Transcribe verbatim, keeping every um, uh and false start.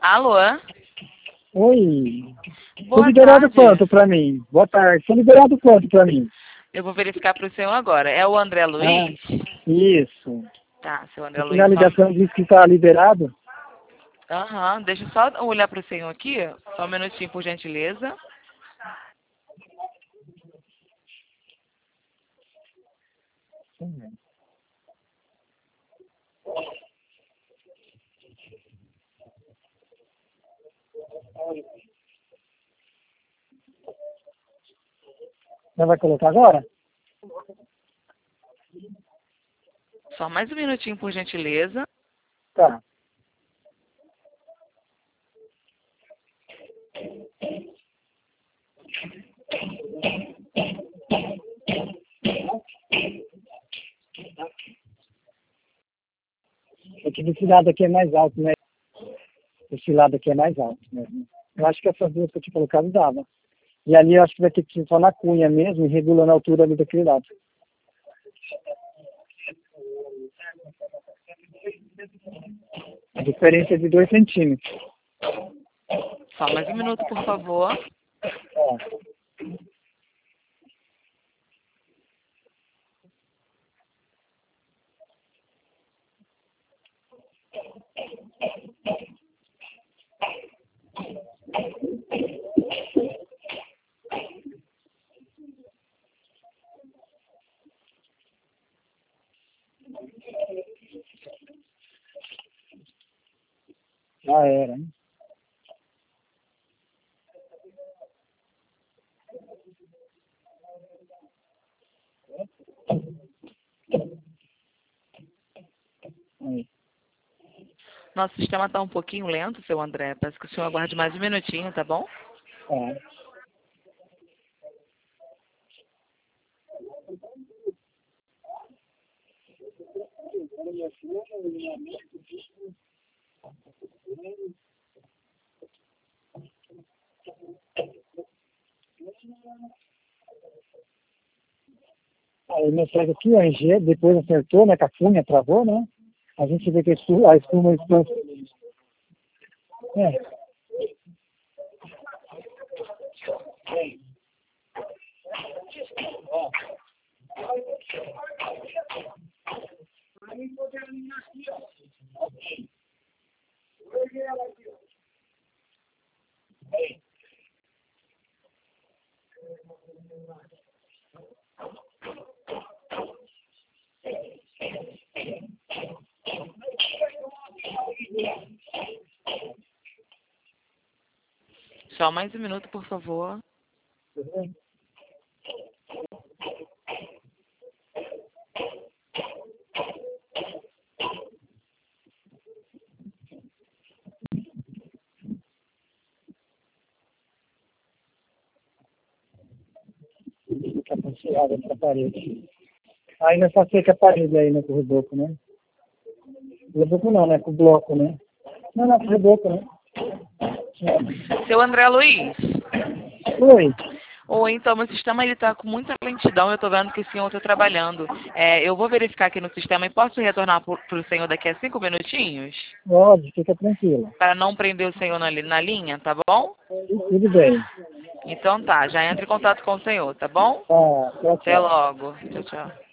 Alô? Oi. Foi Boa liberado tarde. quanto pra mim? Boa tarde. Foi liberado quanto pra mim? Eu vou verificar para o senhor agora. É o André Luiz? Ah, isso. Tá, seu André Aqui na Luiz. Só... ligação diz que tá liberado. Aham, deixa eu só olhar para o senhor aqui. Só um minutinho, por gentileza. Você vai colocar agora? Só mais um minutinho, por gentileza. Tá. É que desse lado aqui é mais alto, né? Esse lado aqui é mais alto mesmo. Eu acho que essas duas que eu tinha colocado dava. E ali eu acho que vai ter que ir só na cunha mesmo, e regulando a altura ali daquele lado. A diferença é de dois centímetros. Só mais um minuto, por favor. Ó. Já era, hein? Aí. Nosso sistema está um pouquinho lento, seu André. Peço que o senhor aguarde mais um minutinho, tá bom? Ó. Aí mensagem aqui, a G, depois acertou, né? Com a cunha, travou, né? A gente vê que a espuma, a espuma está... É. Só mais um minuto, por favor. Fica aproximada essa parede. Aí nós passei com a parede aí, né? Com o reboco, né? O reboco não, né? Com o bloco, né? Não, não, com o reboco, né? Seu André Luiz? Oi. Ou então, meu sistema ele está com muita lentidão. Eu estou vendo que o senhor está trabalhando. É, eu vou verificar aqui no sistema e posso retornar para o senhor daqui a cinco minutinhos? Pode, fica tranquila. Para não prender o senhor na, li- na linha, tá bom? Tudo bem. Então tá, já entre em contato com o senhor, tá bom? Tá, tchau, Até tchau. logo. Tchau, tchau.